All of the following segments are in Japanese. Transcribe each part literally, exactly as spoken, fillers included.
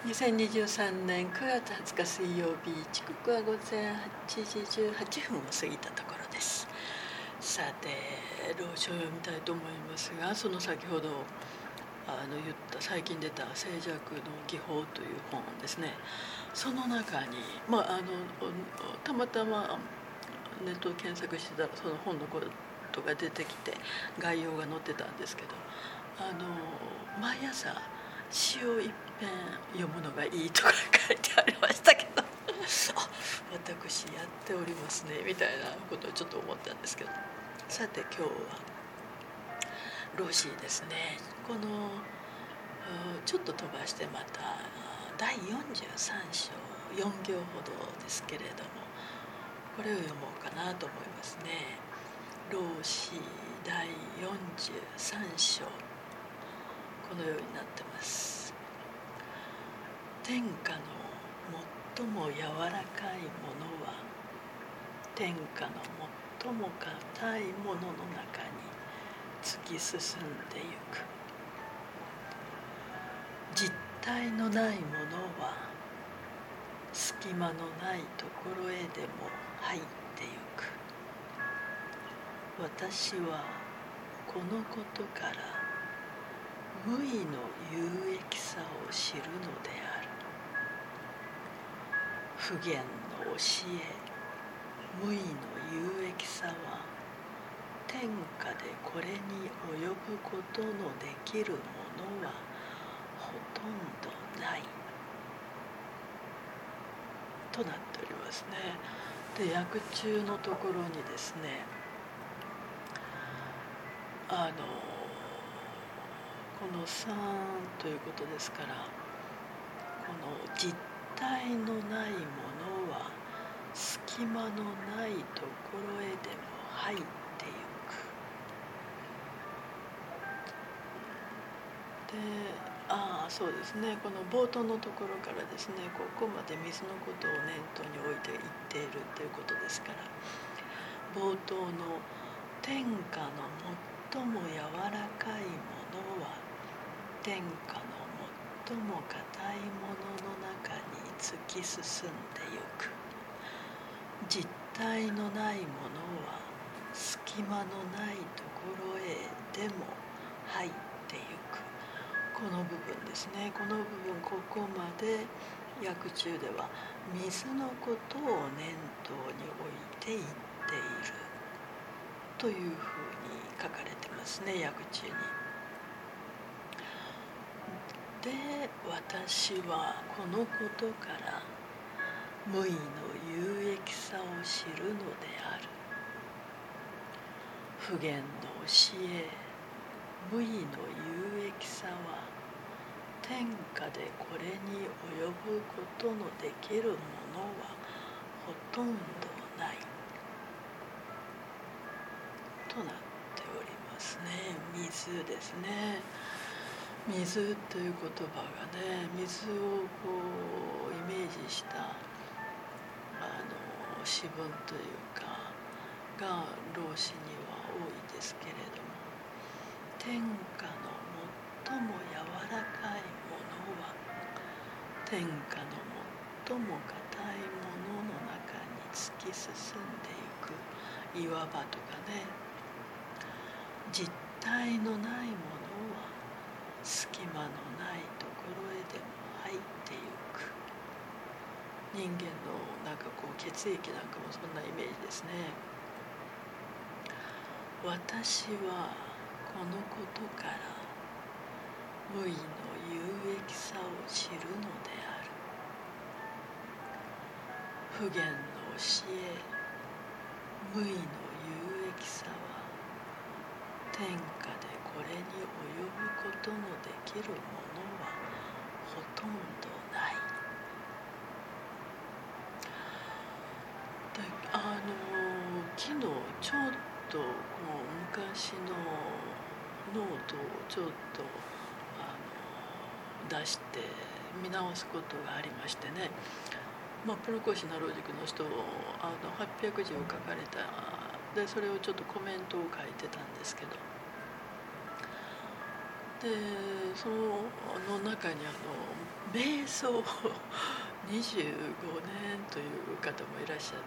にせんにじゅうさんねんくがつはつか水曜日、時刻は午前はちじじゅうはっぷんを過ぎたところです。さて、朗書を読みたいと思いますが、その先ほどあの言った最近出た「静寂の技法」という本ですね。その中に、まあ、あのたまたまネットを検索してたらその本のことが出てきて概要が載ってたんですけど、あの毎朝詩を一遍読むのがいいとか書いてありましたけどあ、私やっておりますねみたいなことをちょっと思ったんですけど、さて今日はロシーですね。このちょっと飛ばしてまただいよんじゅうさん章よん行ほどですけれども、これを読もうかなと思いますね。老子だいよんじゅうさん章、このようになってます。天下の最も柔らかいものは天下の最も硬いものの中に突き進んでゆく。実体のないものは隙間のないところへでも入ってゆく。私はこのことから無為の有益さを知るのである。普賢の教え、無為の有益さは天下でこれに及ぶことのできるものはほとんどないとなっておりますね。で、訳中のところにですね、あのこのさんということですから、この実体のないものは隙間のないところへでも入ってゆく。で、ああそうですね、この冒頭のところからですね、ここまで水のことを念頭に置いていっているということですから、冒頭の天下の最も柔らかいものは天下の最も硬いものの中に突き進んでゆく。実体のないものは隙間のないところへでも入ってゆく。この部分ですね。この部分、ここまで訳中では水のことを念頭に置いて言っているというふうに書かれてますね、訳中に。で、私はこのことから無為の有益さを知るのである。普賢の教え、無為の有益さは天下でこれに及ぶことのできるものはほとんどないとなっておりますね。水ですね。水という言葉がね、水をこうイメージしたあの詩文というかが老子には多いですけれども、天下の最も柔らかいものは天下の最も硬いものの中に突き進んでいく。岩場とかね、実体のないものは隙間のないところへでも入ってゆく。人間のなんかこう血液なんかもそんなイメージですね。私はこのことから無為の有益さを知るのである。普賢の教え、無為の有益さは天下でこれに及ぶことのできるものはほとんどない。で、あの昨日ちょっともう昔のノートをちょっとあの出して見直すことがありましてね、まあ、プロコシナロジックの人あのはっぴゃくじを書かれたで、それをちょっとコメントを書いてたんですけど、 でその中にあの瞑想にじゅうごねんという方もいらっしゃって、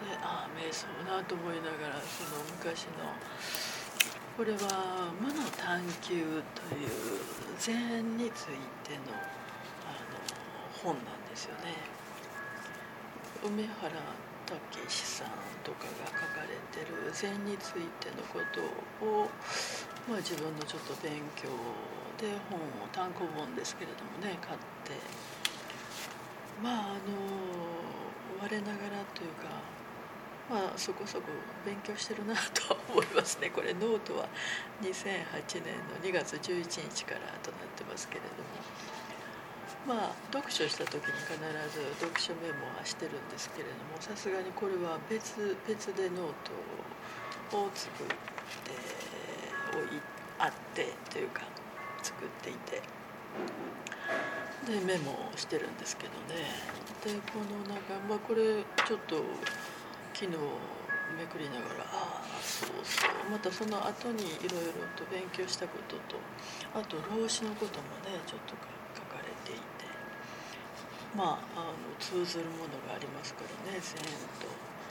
でああ瞑想なと思いながら、その昔のこれは無の探求という禅についてのあの本なんですよね。梅原武さんとかが書かれてる禅についてのことを、まあ、自分のちょっと勉強で本を単行本ですけれどもね買って、まああの我ながらというか、まあそこそこ勉強してるなとは思いますね。これノートはにせんはちねんのにがつじゅういちにちからとなってますけれども、まあ読書した時に必ず読書メモはしてるんですけれども、さすがにこれは別別でノートを作っておいあってというか作っていて、でメモをしてるんですけどね。でこのなんか、まあ、これちょっと昨日めくりながら、ああそうそう、またその後にいろいろと勉強したことと、あと老子のこともねちょっと書かれていて、まあ、あの通ずるものがありますからね、禅と。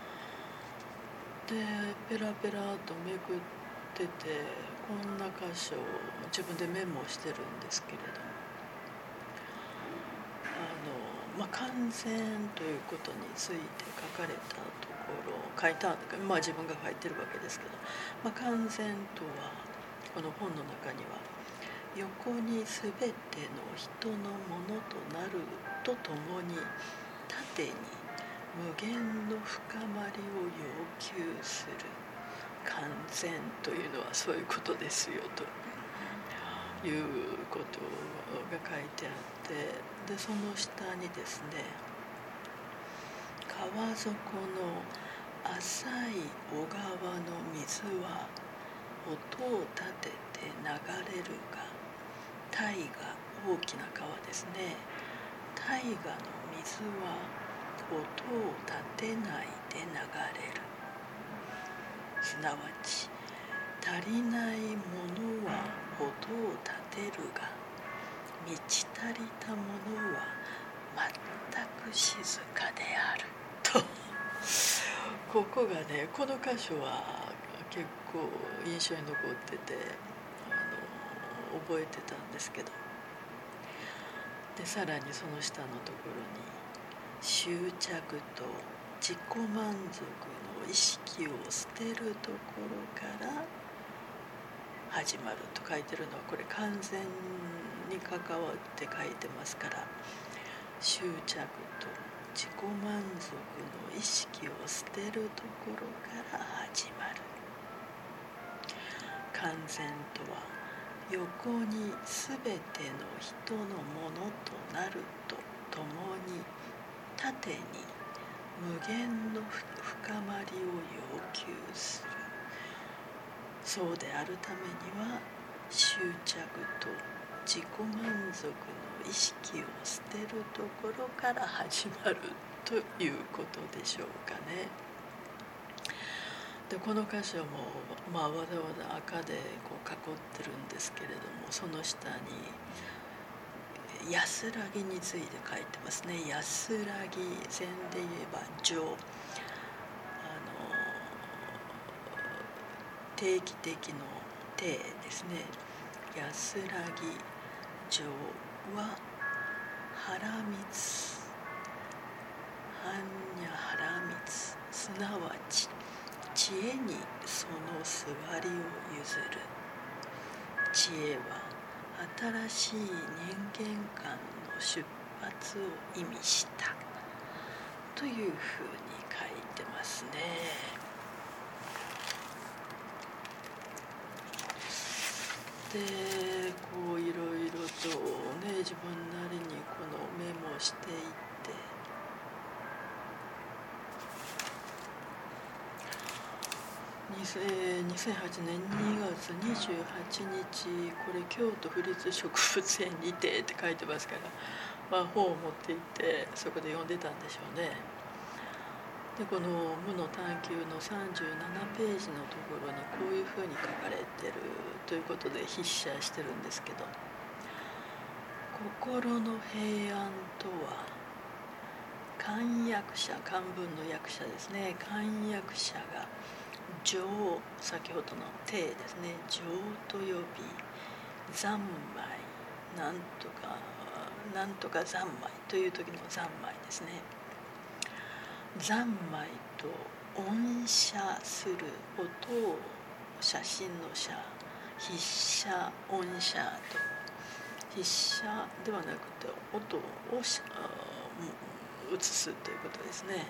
でペラペラとめくってて、こんな箇所を自分でメモしてるんですけれども、あの、まあ、完全ということについて書かれたところ書いたんだけど、まあ自分が書いてるわけですけど、まあ、完全とはこの本の中には、横にすべての人のものとなるとともに、縦に無限の深まりを要求する完全というのはそういうことですよということが書いてあって、でその下にですね、川底の浅い小川の水は音を立てて流れるが、大河、大きな川ですね、大河の水は音を立てないで流れる。すなわち足りないものは音を立てるが、満ち足りたものは全く静かであるとここがね、この箇所は結構印象に残ってて、あの覚えてたんですけど、でさらにその下のところに、執着と自己満足の意識を捨てるところから始まると書いてるのは、これ完全に関わって書いてますから、執着と自己満足の意識を捨てるところから始まる。完全とは、横にすべての人のものとなるとともに、縦に無限の深まりを要求する。そうであるためには、執着と自己満足の意識を捨てるところから始まるということでしょうかね。でこの箇所も、まあ、わざわざ赤でこう囲ってるんですけれども、その下に安らぎについて書いてますね。安らぎ、禅で言えば定、あの定期的の定ですね。安らぎ定は腹密、般若腹密、すなわち知恵にその座りを譲る。知恵は新しい人間観の出発を意味したというふうに書いてますね。でこういろいろとね、自分なりにこのメモしていって、にせんはちねんにがつにじゅうはちにち、これ京都府立植物園にてって書いてますから、まあ、本を持って行ってそこで読んでたんでしょうね。 でこの無の探求のさんじゅうななページのところにこういうふうに書かれてるということで筆写してるんですけど、心の平安とは漢訳者、漢文の訳者ですね、漢訳者が情、先ほどの定ですね、情と呼び三昧、なんとかなんとか三昧という時の三昧ですね。三昧と音写する音を、写真の写、筆写、音写と、筆写ではなくて音を映すということですね。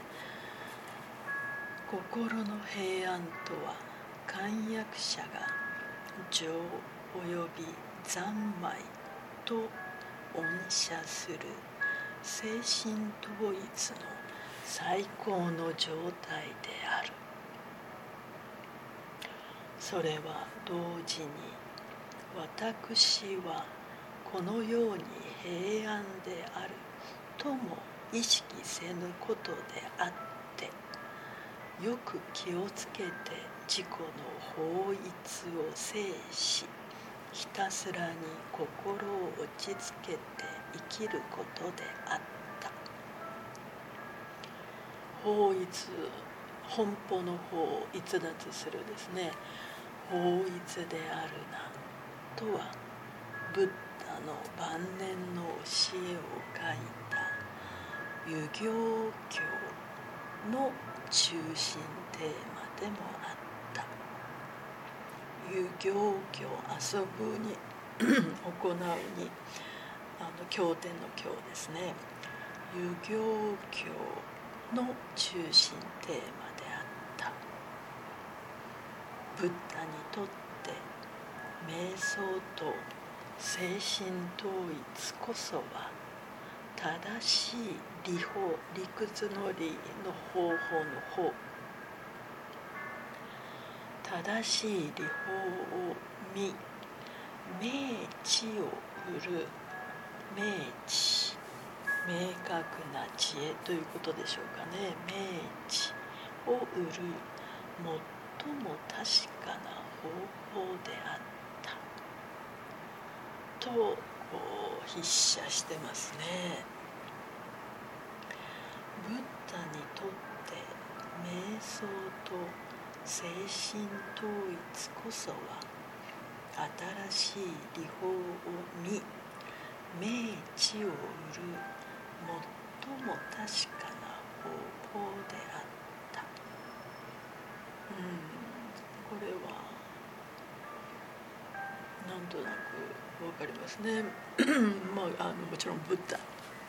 心の平安とは漢訳者が情および三昧と音写する精神統一の最高の状態である。それは同時に私はこのように平安であるとも意識せぬことであって、よく気をつけて自己の法一を制し、ひたすらに心を落ち着けて生きることであった。法一、本法の法を逸脱するですね、法一であるなとは、ブッダの晩年の教えを書いた遊行教の中心テーマでもあった。遊行教、遊ぶに行うに、あの経典の経ですね、遊行教の中心テーマであった。ブッダにとって瞑想と精神統一こそは正しい理法、理屈の理の方法の方、正しい理法を見、明知を売る、明知、明確な知恵ということでしょうかね。明知を売る最も確かな方法であったとこう筆写してますね。ブッダにとって瞑想と精神統一こそは新しい理法を見、明知を売る最も確かな方法であった。うん、これはなんとなくわかりますね。まあ、あのもちろんブッダ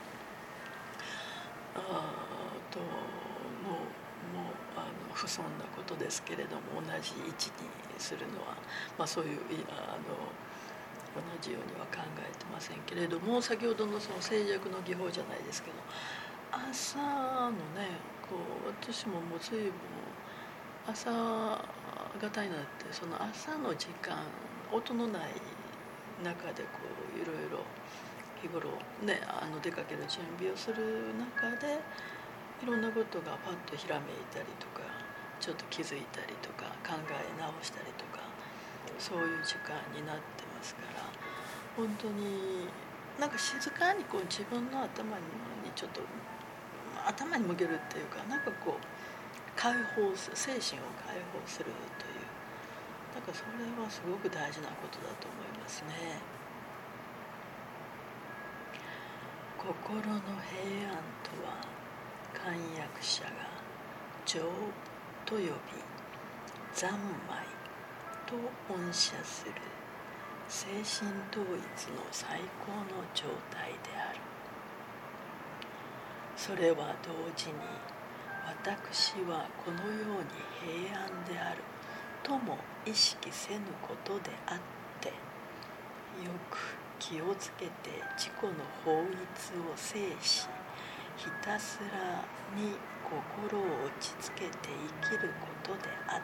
あとのもうあの不遜なことですけれども、同じ位置にするのは、まあ、そういうあの同じようには考えてませんけれども、先ほどのその静寂の技法じゃないですけど、朝のね、こう私ももう随分朝方になって、その朝の時間、音のない中でこういろいろ日頃ね、あの出かける準備をする中でいろんなことがパッとひらめいたりとか、ちょっと気づいたりとか考え直したりとか、そういう時間になってますから、本当になんか静かにこう自分の頭にちょっと頭に向けるっていうか、なんかこう解放する、精神を解放するという、なんかそれはすごく大事なことだと思いますね。心の平安とは漢訳者が情と呼び三昧と音写する精神統一の最高の状態である。それは同時に私はこのように平安であるとも意識せぬことであって、よく気をつけて自己の法一を制し、ひたすらに心を落ち着けて生きることであった。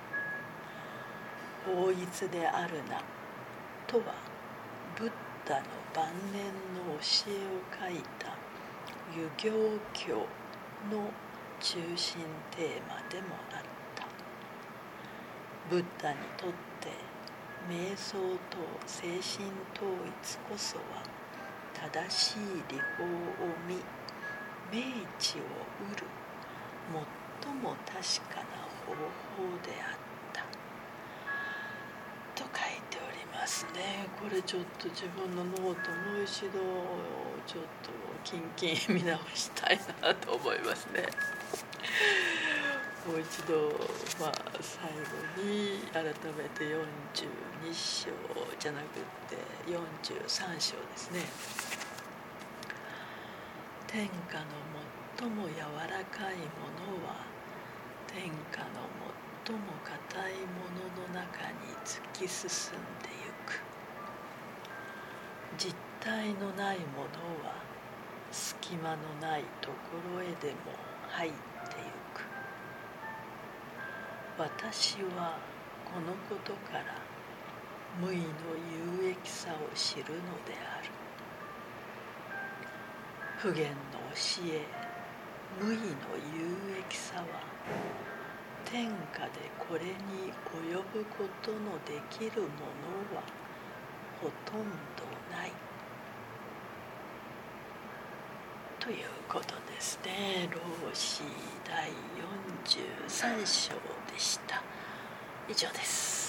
法一であるなとは、ブッダの晩年の教えを書いた遊行教の中心テーマでもあった。ブッダにとって瞑想と精神統一こそは正しい理法を見、明智を得る最も確かな方法であったと書いておりますね。これちょっと自分のノートもう一度ちょっとキンキン見直したいなと思いますね。もう一度、まあ、最後に改めてよんじゅうに章じゃなくてよんじゅうさん章ですね。天下の最も柔らかいものは天下の最も硬いものの中に突き進んでゆく。実体のないものは隙間のないところへでも入ってゆく。私はこのことから無為の有益さを知るのである。普賢の教え、無為の有益さは天下でこれに及ぶことのできるものはほとんどない。ということですね。老子だいよんじゅうさん章でした。以上です。